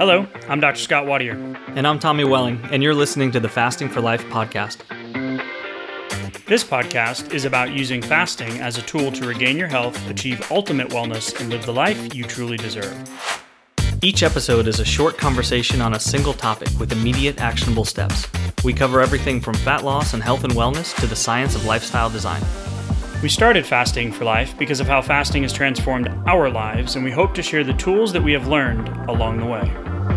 Hello, I'm Dr. Scott Wadier. And I'm Tommy Welling, and you're listening to the Fasting for Life podcast. This podcast is about using fasting as a tool to regain your health, achieve ultimate wellness, and live the life you truly deserve. Each episode is a short conversation on a single topic with immediate actionable steps. We cover everything from fat loss and health and wellness to the science of lifestyle design. We started Fasting for Life because of how fasting has transformed our lives, and we hope to share the tools that we have learned along the way.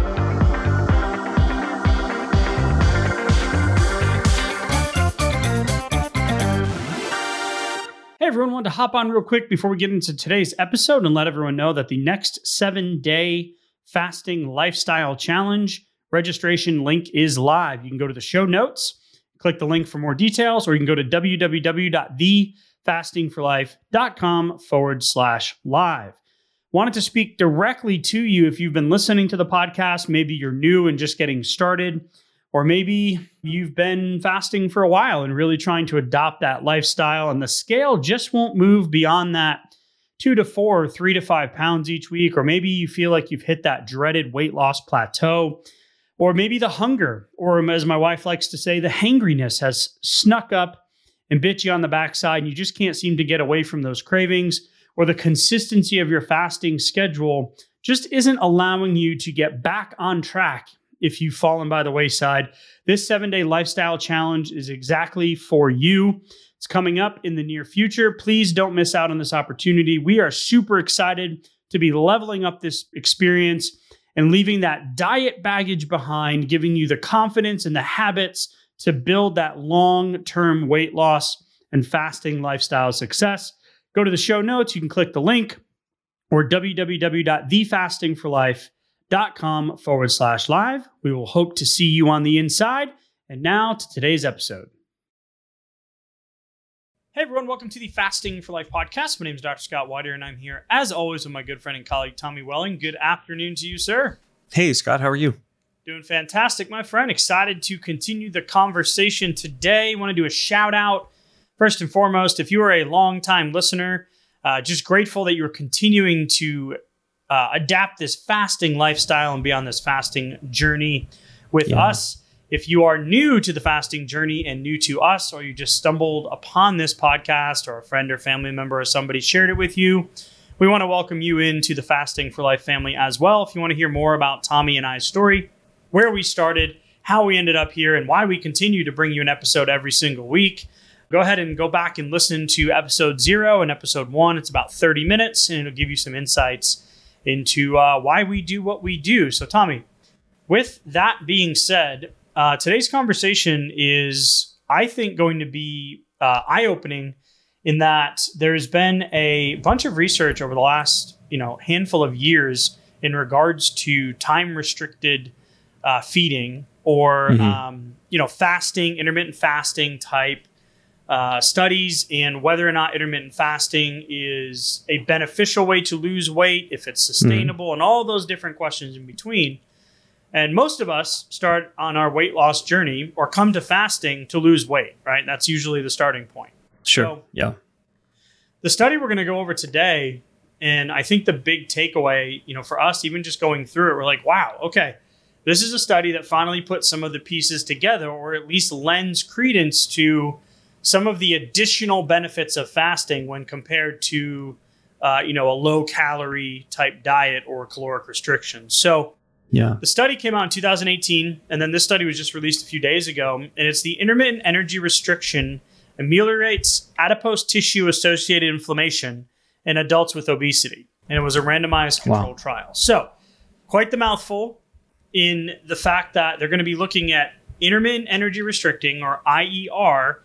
Hey everyone, wanted to hop on real quick before we get into today's episode and let everyone know that the next 7-day fasting lifestyle challenge registration link is live. You can go to the show notes, click the link for more details, or you can go to www.thefastingforlife.com/live. Wanted to speak directly to you if you've been listening to the podcast. Maybe you're new and just getting started, or maybe you've been fasting for a while and really trying to adopt that lifestyle, and the scale just won't move beyond that 2 to 4, 3 to 5 pounds each week. Or maybe you feel like you've hit that dreaded weight loss plateau, or maybe the hunger, or as my wife likes to say, the hangriness has snuck up and bit you on the backside, and you just can't seem to get away from those cravings, or the consistency of your fasting schedule just isn't allowing you to get back on track if you've fallen by the wayside. This 7-day lifestyle challenge is exactly for you. It's coming up in the near future. Please don't miss out on this opportunity. We are super excited to be leveling up this experience and leaving that diet baggage behind, giving you the confidence and the habits to build that long-term weight loss and fasting lifestyle success. Go to the show notes. You can click the link, or www.thefastingforlife.com/live. We will hope to see you on the inside. And now to today's episode. Hey everyone, welcome to the Fasting for Life podcast. My name is Dr. Scott Wadier, and I'm here as always with my good friend and colleague, Tommy Welling. Good afternoon to you, sir. Hey, Scott, how are you? Doing fantastic, my friend. Excited to continue the conversation today. Want to do a shout out. First and foremost, if you are a longtime listener, just grateful that you're continuing to adapt this fasting lifestyle and be on this fasting journey with us. If you are new to the fasting journey and new to us, or you just stumbled upon this podcast, or a friend or family member or somebody shared it with you, we want to welcome you into the Fasting for Life family as well. If you want to hear more about Tommy and I's story, where we started, how we ended up here, and why we continue to bring you an episode every single week, go ahead and go back and listen to episode 0 and episode 1. It's about 30 minutes, and it'll give you some insights into why we do what we do. So, Tommy, with that being said, today's conversation is, I think, going to be eye-opening in that there's been a bunch of research over the last handful of years in regards to time-restricted feeding, or fasting, intermittent fasting type studies, and whether or not intermittent fasting is a beneficial way to lose weight, if it's sustainable, and all those different questions in between. And most of us start on our weight loss journey or come to fasting to lose weight, right? That's usually the starting point. Sure. So, yeah. The study we're going to go over today, and I think the big takeaway, for us, even just going through it, we're like, wow, okay, this is a study that finally put some of the pieces together, or at least lends credence to some of the additional benefits of fasting when compared to, a low-calorie type diet or caloric restriction. So, yeah, the study came out in 2018, and then this study was just released a few days ago, and it's the intermittent energy restriction ameliorates adipose tissue-associated inflammation in adults with obesity. And it was a randomized controlled trial. So, quite the mouthful in the fact that they're going to be looking at intermittent energy restricting, or IER,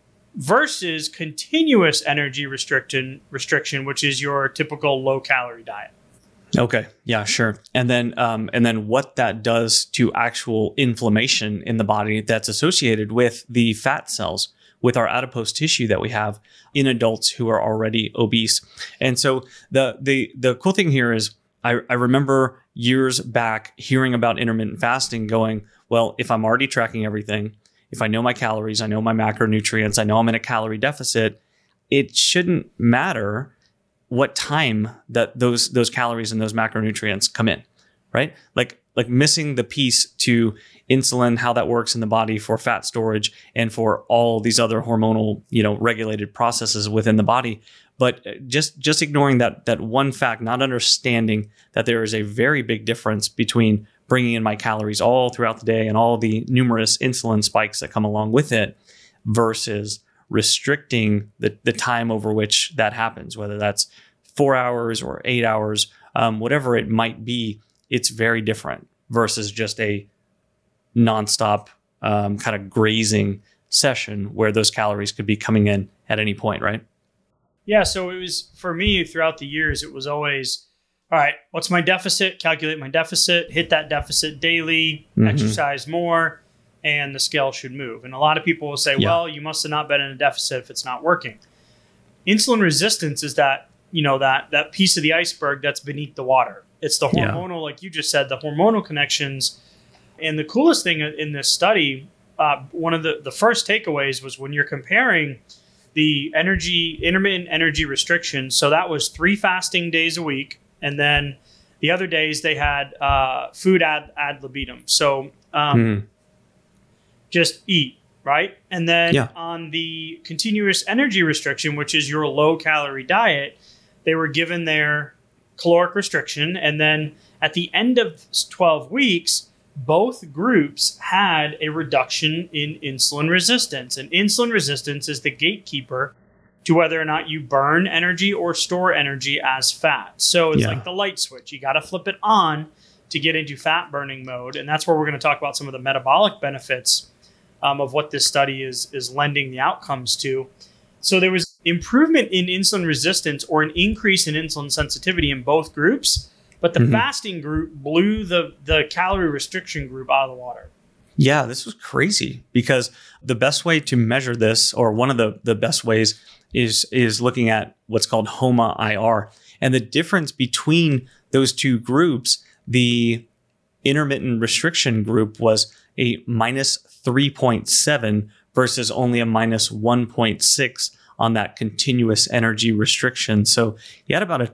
versus continuous energy restriction, which is your typical low-calorie diet. Okay. Yeah, sure. And then what that does to actual inflammation in the body that's associated with the fat cells, with our adipose tissue that we have in adults who are already obese. And so the cool thing here is I remember years back hearing about intermittent fasting going, well, if I'm already tracking everything, if I know my calories, I know my macronutrients, I know I'm in a calorie deficit, it shouldn't matter what time that those calories and those macronutrients come in, right? Like like missing the piece to insulin, how that works in the body for fat storage and for all these other hormonal, regulated processes within the body. But just ignoring that one fact, not understanding that there is a very big difference between bringing in my calories all throughout the day and all the numerous insulin spikes that come along with it versus restricting the time over which that happens, whether that's 4 hours or 8 hours, whatever it might be, it's very different versus just a nonstop kind of grazing session where those calories could be coming in at any point, right? Yeah. So it was, for me, throughout the years, it was always, all right, what's my deficit? Calculate my deficit, hit that deficit daily, exercise more, and the scale should move. And a lot of people will say, well, you must have not been in a deficit if it's not working. Insulin resistance is that, that piece of the iceberg that's beneath the water. It's the hormonal, like you just said, the hormonal connections. And the coolest thing in this study, one of the first takeaways was when you're comparing the intermittent energy restriction. So that was 3 fasting days a week. And then the other days they had food ad libitum. So just eat, right? And then on the continuous energy restriction, which is your low calorie diet, they were given their caloric restriction. And then at the end of 12 weeks, both groups had a reduction in insulin resistance. And insulin resistance is the gatekeeper to whether or not you burn energy or store energy as fat. So it's like the light switch. You got to flip it on to get into fat burning mode. And that's where we're going to talk about some of the metabolic benefits of what this study is lending the outcomes to. So there was improvement in insulin resistance or an increase in insulin sensitivity in both groups, but the fasting group blew the calorie restriction group out of the water. Yeah, this was crazy because the best way to measure this, or one of the best ways, is looking at what's called HOMA-IR. And the difference between those two groups, the intermittent restriction group was a minus 3.7 versus only a minus 1.6 on that continuous energy restriction. So you had about a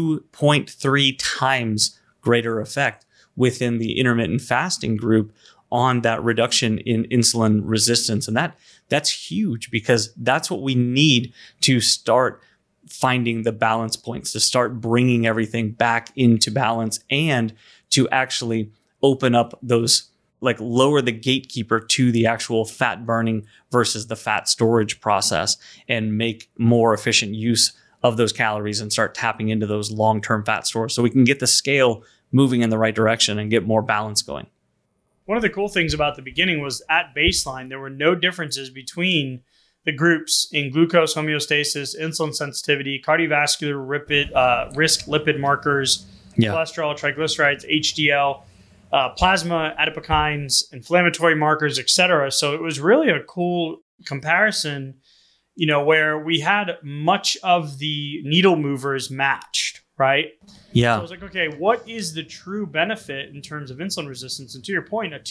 2.3 times greater effect within the intermittent fasting group on that reduction in insulin resistance. And that's huge because that's what we need to start finding the balance points, to start bringing everything back into balance and to actually open up those, like lower the gatekeeper to the actual fat burning versus the fat storage process and make more efficient use of those calories and start tapping into those long-term fat stores so we can get the scale moving in the right direction and get more balance going. One of the cool things about the beginning was at baseline, there were no differences between the groups in glucose homeostasis, insulin sensitivity, cardiovascular risk lipid markers, cholesterol, triglycerides, HDL, plasma adipokines, inflammatory markers, etc. So it was really a cool comparison, where we had much of the needle movers matched, right? Yeah. So I was like, okay, what is the true benefit in terms of insulin resistance? And to your point, a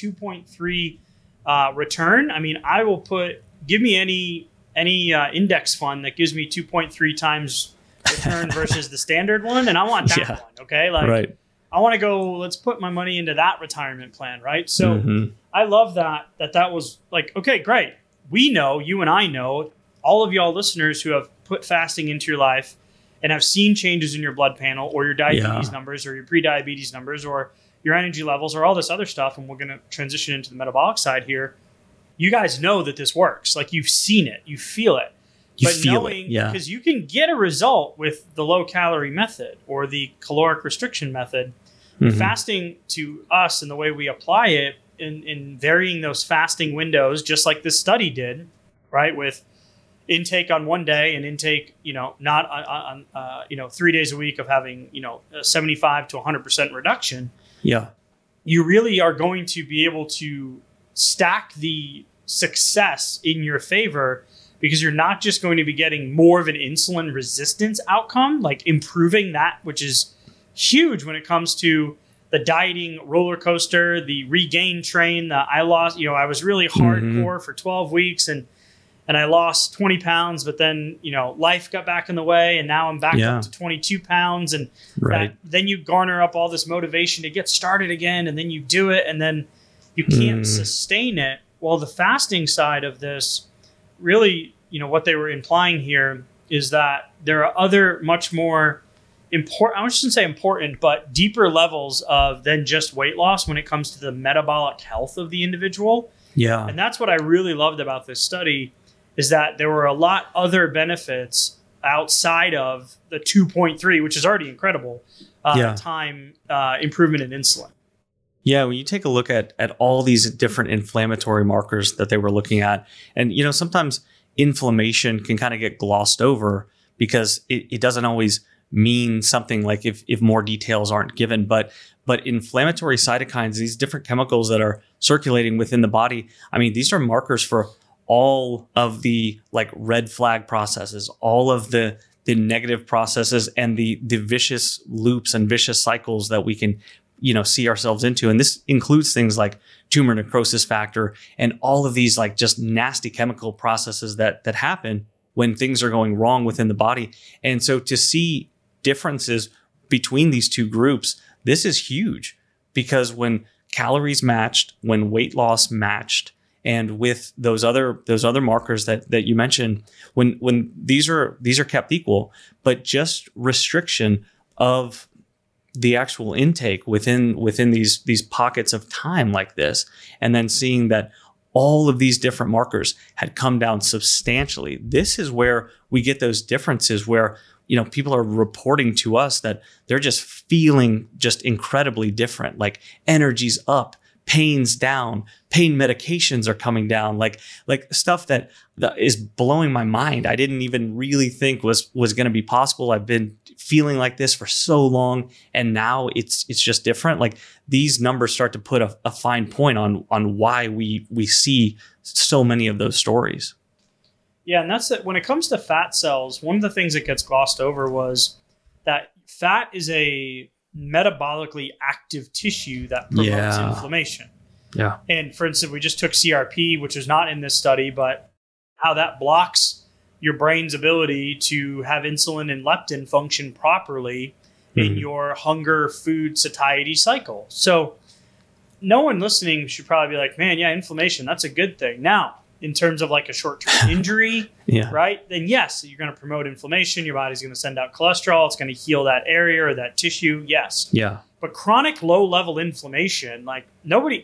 2.3 return. I mean, give me any index fund that gives me 2.3 times return versus the standard one, and I want that one. Okay, right. I want to go. Let's put my money into that retirement plan, right? So I love that was like, okay, great. We know, you and I know, all of y'all listeners who have put fasting into your life and have seen changes in your blood panel or your diabetes numbers or your pre-diabetes numbers or your energy levels or all this other stuff, and we're going to transition into the metabolic side here. You guys know that this works. Like, you've seen it. You feel it. Because you can get a result with the low-calorie method or the caloric restriction method. Fasting to us and the way we apply it in varying those fasting windows, just like this study did, right, with intake on one day and intake, not on 3 days a week of having, a 75 to 100% reduction. Yeah. You really are going to be able to stack the success in your favor because you're not just going to be getting more of an insulin resistance outcome, like improving that, which is huge when it comes to the dieting roller coaster, the regain train, I was really hardcore for 12 weeks and and I lost 20 pounds, but then, life got back in the way and now I'm back up to 22 pounds. And then you garner up all this motivation to get started again. And then you do it and then you can't sustain it. Well, the fasting side of this really, what they were implying here is that there are other much more important, I shouldn't say important, but deeper levels of than just weight loss when it comes to the metabolic health of the individual. Yeah. And that's what I really loved about this study, is that there were a lot other benefits outside of the 2.3, which is already incredible, time improvement in insulin. Yeah, when you take a look at all these different inflammatory markers that they were looking at, and sometimes inflammation can kind of get glossed over because it doesn't always mean something, like if more details aren't given. But inflammatory cytokines, these different chemicals that are circulating within the body, I mean, these are markers for all of the like red flag processes, all of the negative processes and the vicious loops and vicious cycles that we can see ourselves into. And this includes things like tumor necrosis factor and all of these like just nasty chemical processes that happen when things are going wrong within the body. And so to see differences between these two groups, this is huge, because when calories matched, when weight loss matched, and with those other markers that you mentioned, when these are kept equal, but just restriction of the actual intake within these pockets of time like this, and then seeing that all of these different markers had come down substantially. This is where we get those differences where people are reporting to us that they're just feeling just incredibly different, like energy's up, pain's down, pain medications are coming down, like stuff that is blowing my mind. I didn't even really think was going to be possible. I've been feeling like this for so long, and now it's just different. Like these numbers start to put a fine point on why we see so many of those stories. Yeah, and that's it. When it comes to fat cells, one of the things that gets glossed over was that fat is a metabolically active tissue that promotes inflammation. Yeah. And for instance, we just took CRP, which is not in this study, but how that blocks your brain's ability to have insulin and leptin function properly in your hunger, food, satiety cycle. So no one listening should probably be like, man, yeah, inflammation, that's a good thing. Now, in terms of like a short-term injury, right? Then yes, you're going to promote inflammation. Your body's going to send out cholesterol. It's going to heal that area or that tissue. Yes. Yeah. But chronic low-level inflammation, like no.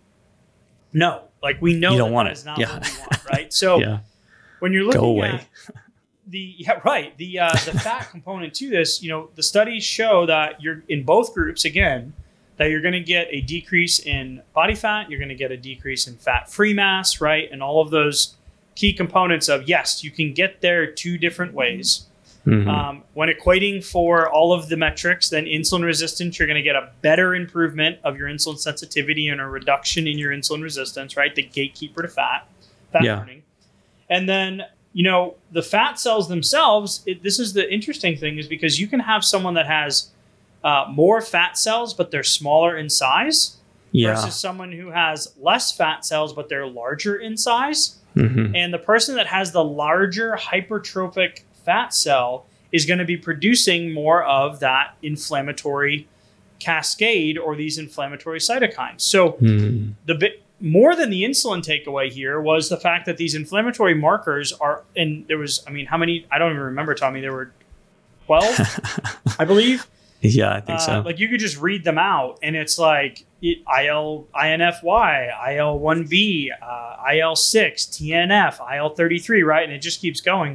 Like we know that is not what we want, right? So when you're looking at the fat component to this, the studies show that you're in both groups, again, that you're going to get a decrease in body fat, you're going to get a decrease in fat-free mass, right? And all of those key components of, yes, you can get there two different ways. When equating for all of the metrics, then insulin resistance, you're going to get a better improvement of your insulin sensitivity and a reduction in your insulin resistance, right? The gatekeeper to fat burning. And then, the fat cells themselves, this is the interesting thing, is because you can have someone that has more fat cells, but they're smaller in size, versus someone who has less fat cells, but they're larger in size. And the person that has the larger hypertrophic fat cell is going to be producing more of that inflammatory cascade or these inflammatory cytokines. So more than the insulin takeaway here was the fact that these inflammatory markers are, and there was, how many? I don't even remember, Tommy. There were 12, I believe. Yeah, I think so. Like you could just read them out, and it's like INFY, IL-1B, IL-6, TNF, IL-33, right? And it just keeps going.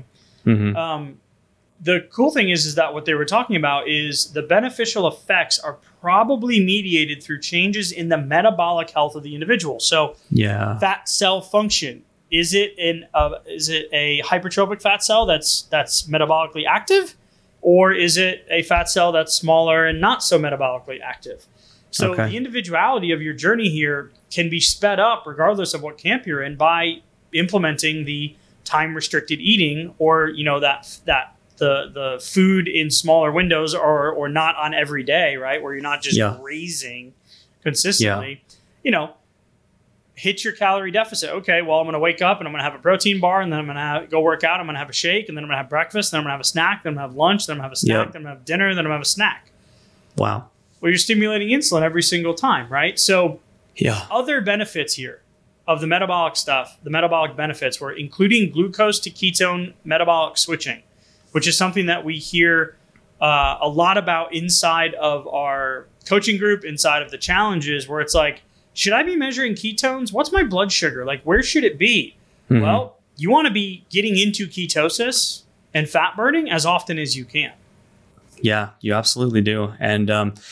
The cool thing is that what they were talking about is the beneficial effects are probably mediated through changes in the metabolic health of the individual. So, fat cell function. Is it a hypertrophic fat cell that's metabolically active? Or is it a fat cell that's smaller and not so metabolically active? So the individuality of your journey here can be sped up regardless of what camp you're in by implementing the time-restricted eating, or the food in smaller windows, or not on every day, right? Where you're not just grazing consistently. hit your calorie deficit. Okay, well, I'm going to wake up and I'm going to have a protein bar, and then I'm going to go work out. I'm going to have a shake, and then I'm going to have breakfast, then I'm going to have a snack, then I'm going to have lunch, then I'm going to have a snack, then I'm going to have dinner, then I'm going to have a snack. Wow. Well, you're stimulating insulin every single time, right? So other benefits here of the metabolic stuff, the metabolic benefits were including glucose to ketone metabolic switching, which is something that we hear a lot about inside of our coaching group, inside of the challenges, where it's like, should I be measuring ketones? What's my blood sugar? Like, where should it be? Mm-hmm. Well, you want to be getting into ketosis and fat burning as often as you can. Yeah, you absolutely do. And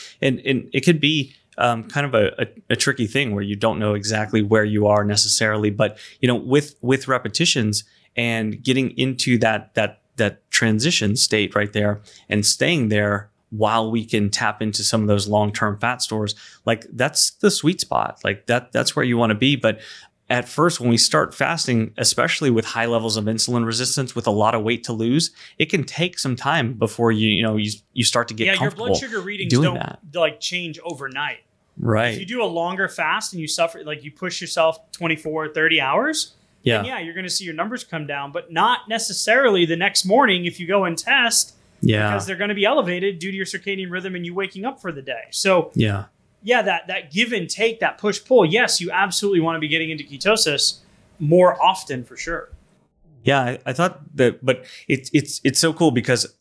it could be kind of a tricky thing where you don't know exactly where you are necessarily. But, with repetitions and getting into that transition state right there and staying there while we can tap into some of those long-term fat stores, like that's the sweet spot. Like that's where you want to be. But at first, when we start fasting, especially with high levels of insulin resistance, with a lot of weight to lose, it can take some time before you start to get comfortable. Your blood sugar readings don't like change overnight. Right. If you do a longer fast and you suffer, like you push yourself 24 or 30 hours, then you're going to see your numbers come down, but not necessarily the next morning if you go and test. Because they're going to be elevated due to your circadian rhythm and you waking up for the day. So that give and take, that push pull, yes, you absolutely want to be getting into ketosis more often for sure. Yeah, I thought that, but it's so cool because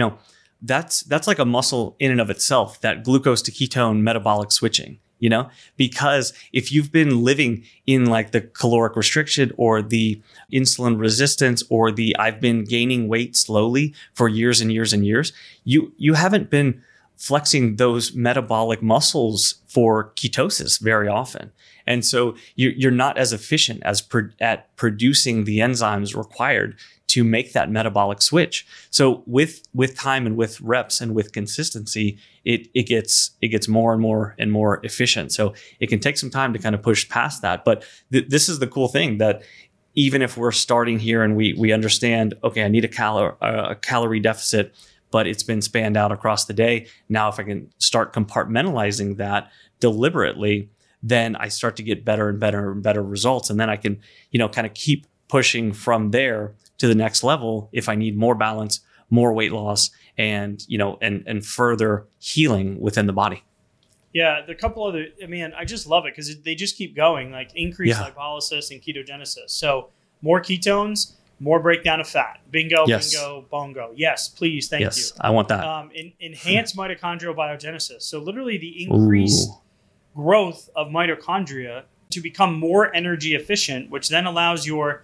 that's like a muscle in and of itself, that glucose to ketone metabolic switching. Because if you've been living in like the caloric restriction or the insulin resistance or the I've been gaining weight slowly for years and years and years, you haven't been flexing those metabolic muscles for ketosis very often. And so you're not as efficient at producing the enzymes required to make that metabolic switch. So with time and with reps and with consistency, it gets more and more efficient. So it can take some time to kind of push past that. But this is the cool thing, that even if we're starting here and we understand, okay, I need a calorie deficit, but it's been spanned out across the day. Now, if I can start compartmentalizing that deliberately, then I start to get better and better and better results. And then I can, kind of keep pushing from there to the next level if I need more balance, more weight loss, and further healing within the body. Yeah, the couple other, I just love it because they just keep going, like increased lipolysis and ketogenesis. So more ketones, more breakdown of fat. Bingo, bingo, bongo. Yes, please, thank you. Yes, I want that. Enhanced mitochondrial biogenesis. So literally the increased growth of mitochondria to become more energy efficient, which then allows your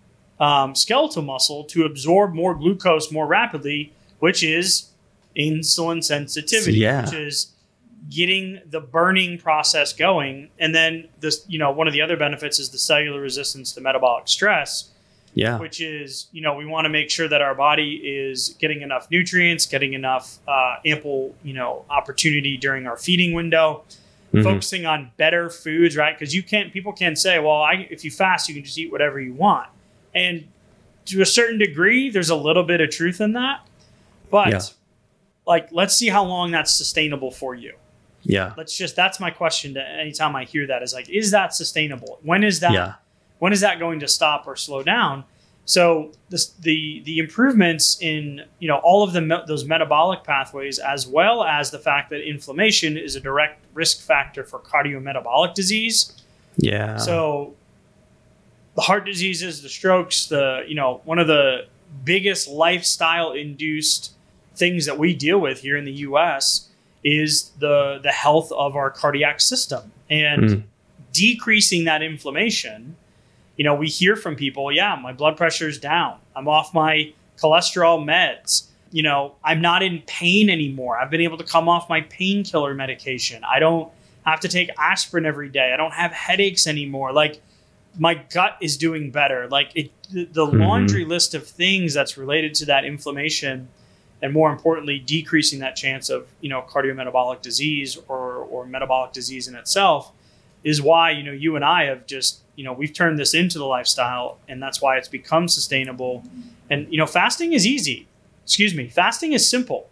skeletal muscle to absorb more glucose more rapidly, which is insulin sensitivity, which is getting the burning process going. And then this, one of the other benefits is the cellular resistance to metabolic stress, which is, we want to make sure that our body is getting enough nutrients, getting enough ample, opportunity during our feeding window, focusing on better foods, right? Because people can say, well, if you fast, you can just eat whatever you want. And to a certain degree, there's a little bit of truth in that. But let's see how long that's sustainable for you. Yeah. That's my question to anytime I hear that is like, is that sustainable? When is that going to stop or slow down? So the improvements in, all of those metabolic pathways, as well as the fact that inflammation is a direct risk factor for cardiometabolic disease. Yeah. So the heart diseases, the strokes, one of the biggest lifestyle induced things that we deal with here in the US is the health of our cardiac system, and decreasing that inflammation. We hear from people, my blood pressure is down. I'm off my cholesterol meds. I'm not in pain anymore. I've been able to come off my painkiller medication. I don't have to take aspirin every day. I don't have headaches anymore. Like, my gut is doing better. Like the laundry list of things that's related to that inflammation, and more importantly, decreasing that chance of, cardiometabolic disease or metabolic disease in itself, is why, you and I have just, we've turned this into the lifestyle, and that's why it's become sustainable. And, fasting is easy. Fasting is simple.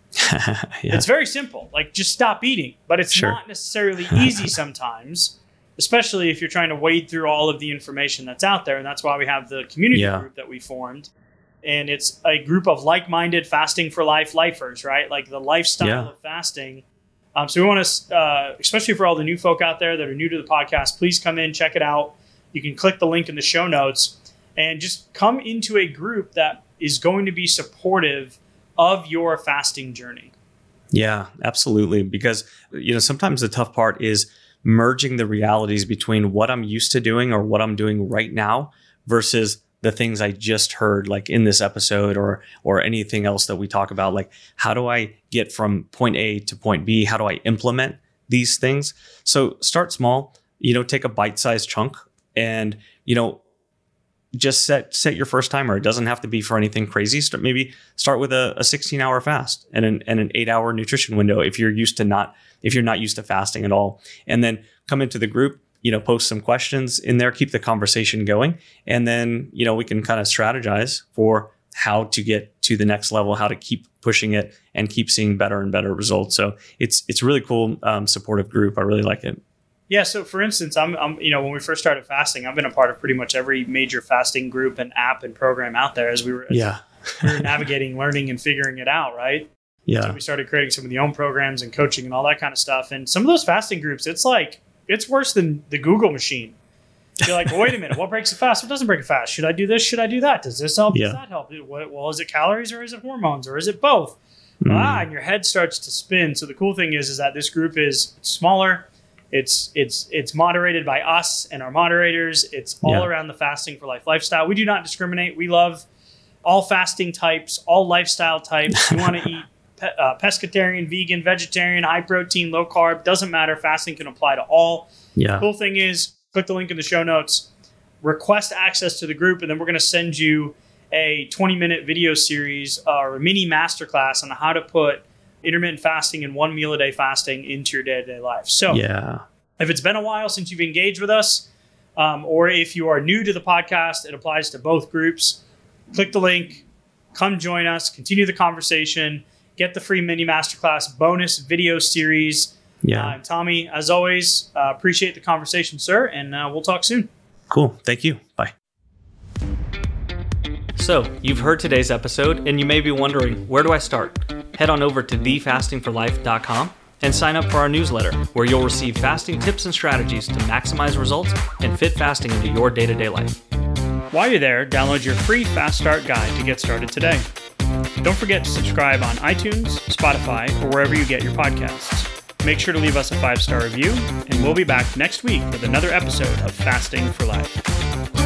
It's very simple. Like, just stop eating, but it's not necessarily easy sometimes. especially if you're trying to wade through all of the information that's out there. And that's why we have the community group that we formed. And it's a group of like-minded fasting for life lifers, right? Like the lifestyle of fasting. So we want to, especially for all the new folk out there that are new to the podcast, please come in, check it out. You can click the link in the show notes and just come into a group that is going to be supportive of your fasting journey. Yeah, absolutely. Because, sometimes the tough part is merging the realities between what I'm used to doing or what I'm doing right now versus the things I just heard, like in this episode or anything else that we talk about. Like, how do I get from point A to point B? How do I implement these things? So start small, take a bite-sized chunk and, just set your first timer. It doesn't have to be for anything crazy. Start with a 16-hour fast and an 8-hour nutrition window if you're not used to fasting at all. And then come into the group, post some questions in there, keep the conversation going. And then, we can kind of strategize for how to get to the next level, how to keep pushing it and keep seeing better and better results. So it's a really cool, supportive group. I really like it. Yeah. So for instance, I'm when we first started fasting, I've been a part of pretty much every major fasting group and app and program out there as we were navigating, learning and figuring it out. Right. Yeah. So we started creating some of the own programs and coaching and all that kind of stuff. And some of those fasting groups, it's worse than the Google machine. You're like, well, wait a minute, what breaks a fast? What doesn't break a fast? Should I do this? Should I do that? Does this help? Does that help? Well, is it calories or is it hormones or is it both? And your head starts to spin. So the cool thing is that this group is smaller. It's moderated by us and our moderators. It's all around the fasting for life lifestyle. We do not discriminate. We love all fasting types, all lifestyle types. You want to eat pescatarian, vegan, vegetarian, high protein, low carb, doesn't matter. Fasting can apply to all. The cool thing is, click the link in the show notes, request access to the group, and then we're going to send you a 20-minute video series or a mini masterclass on how to put intermittent fasting and 1 meal a day fasting into your day-to-day life. So if it's been a while since you've engaged with us, or if you are new to the podcast, it applies to both groups. Click the link, come join us, continue the conversation, get the free mini masterclass bonus video series. Tommy, as always, appreciate the conversation, sir, and we'll talk soon. Cool. Thank you. Bye. So, you've heard today's episode, and you may be wondering, where do I start? Head on over to thefastingforlife.com and sign up for our newsletter, where you'll receive fasting tips and strategies to maximize results and fit fasting into your day-to-day life. While you're there, download your free Fast Start guide to get started today. Don't forget to subscribe on iTunes, Spotify, or wherever you get your podcasts. Make sure to leave us a 5-star review, and we'll be back next week with another episode of Fasting for Life.